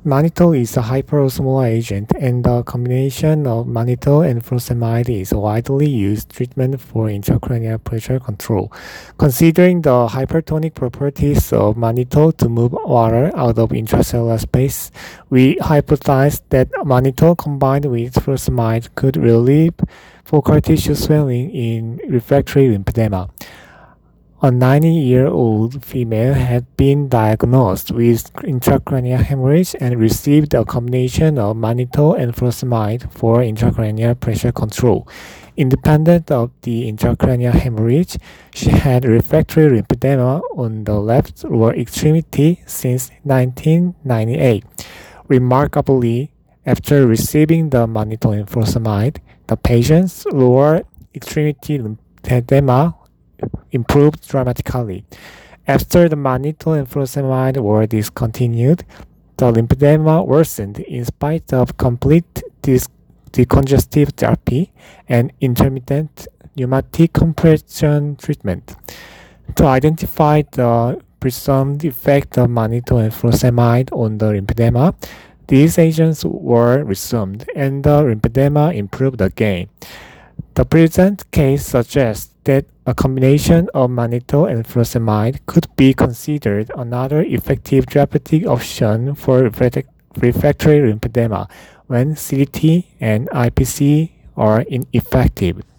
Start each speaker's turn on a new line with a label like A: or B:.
A: Mannitol is a hyperosmolar agent, and the combination of mannitol and furosemide is a widely used treatment for intracranial pressure control. Considering the hypertonic properties of mannitol to move water out of intracellular space, we hypothesized that mannitol combined with furosemide could relieve focal tissue swelling in refractory lymphedema. A 90-year-old female had been diagnosed with intracranial hemorrhage and received a combination of mannitol and furosemide for intracranial pressure control. Independent of the intracranial hemorrhage, she had refractory lymphedema on the left lower extremity since 1998. Remarkably, after receiving the mannitol and furosemide, the patient's lower extremity lymphedema improved dramatically. After the mannitol and furosemide were discontinued, the lymphedema worsened in spite of complete decongestive therapy and intermittent pneumatic compression treatment. To identify the presumed effect of mannitol and furosemide on the lymphedema, these agents were resumed and the lymphedema improved again. The present case suggests that a combination of mannitol and furosemide could be considered another effective therapeutic option for refractory lymphedema when CDT and IPC are ineffective.